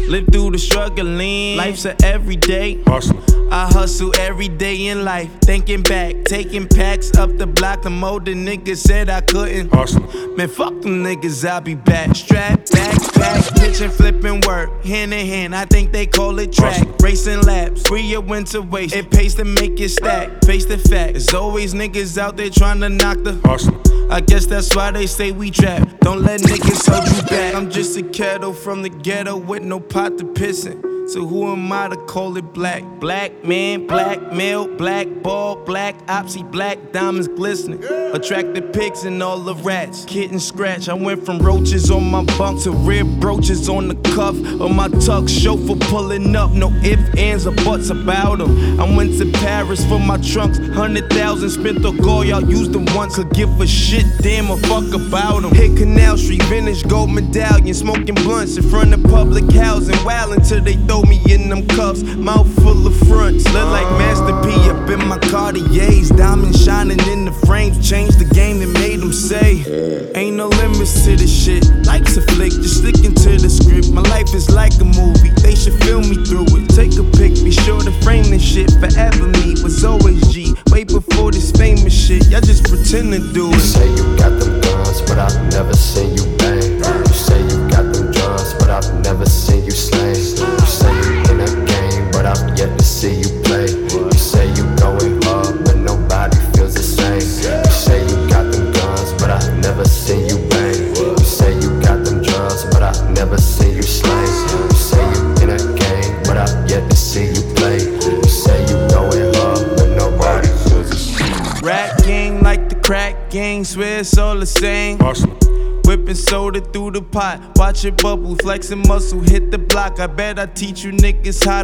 Live through the struggling, life's a everyday. I hustle every day in life, thinking back, taking packs up the block. The older niggas said I couldn't. Man, fuck them niggas, I'll be back. Strap, back, pitching, flipping work, hand in hand, I think they call it track. Racing laps, free your winter waste, it pays to make it stack. Face the fact, there's always niggas out there trying to knock the I guess that's why they say we trap. Don't let niggas hold you back. I'm just a kettle from the ghetto with no pot to piss in. So who am I to call it black? Black man, black male, black ball, black opsy, black diamonds glistening. Attracted pigs and all the rats. Kitten scratch. I went from roaches on my bunk to rib brooches on the cuff of my tux. Chauffeur pulling up, no ifs, ands, or buts about them. I went to Paris for my trunks. 100,000 spent on gold, y'all used them once. Could give a shit, damn, or fuck about them. Hit Canal Street, vintage gold medallion, smoking blunts in front of public housing. Wildin' till they throw me in them cuffs, mouth full of fronts. Look like Master P up in my Cartiers. Diamonds shining in the frames, changed the game that made them say ain't no limits to this shit. Life's a flick, just sticking to the script. My life is like a movie, they should film me through it. Take a pic, be sure to frame this shit. Forever me was always G, way before this famous shit. Y'all just pretend to do it. You say you got them guns, but I've never seen you bang. You say you got them drugs, but I've never seen you slang. You say you in a game, but I've yet to see you play. You say you going hard, but nobody feels the same. You say you got them guns, but I've never seen you bang. You say you got them drugs, but I've never seen you slang. You say you in a game, but I've yet to see you play. You say you going hard, but nobody feels the same. Rap gang like the crack gang, swear it's all the same. Whipping soda through the pot, watch it bubble, flexing muscle, hit the block. I bet I teach you niggas how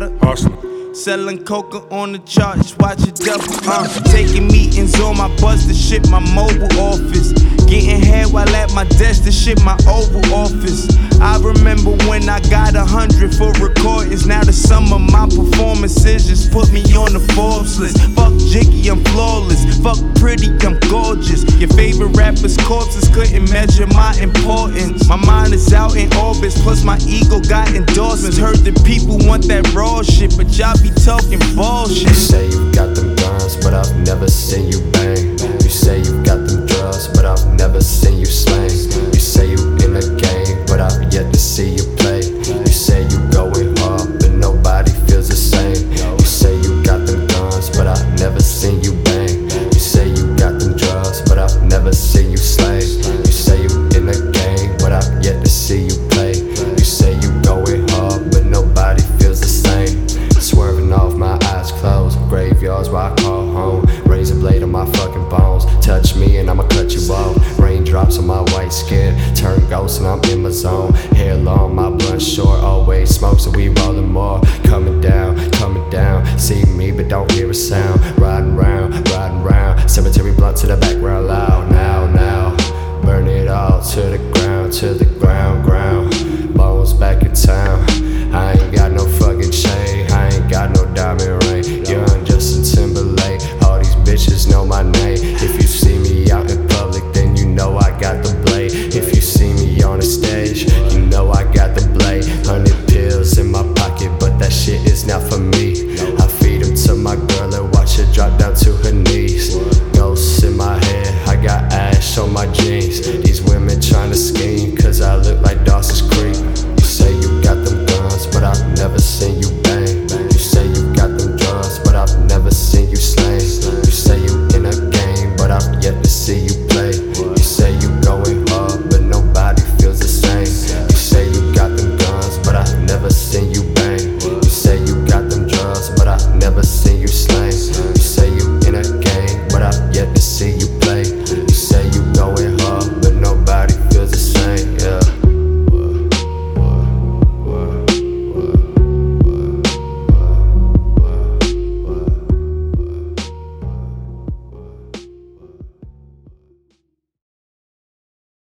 to selling coca on the charts, watch it double. Taking meetings on my bus, the shit my mobile office. Getting head while at my desk, the shit my Oval Office. I remember when I got 100 for recordings. Now the sum of my performances just put me on the Forbes list. Fuck Jiggy, I'm flawless. Fuck pretty, I'm gorgeous. Your favorite rapper's corpses couldn't measure my importance. My mind is out in orbits, plus my ego got endorsements. Heard that people want that raw shit, but y'all be talking bullshit. You say you got them guns, but I've never seen you bang. You say you got them drugs, but I've never seen you slang.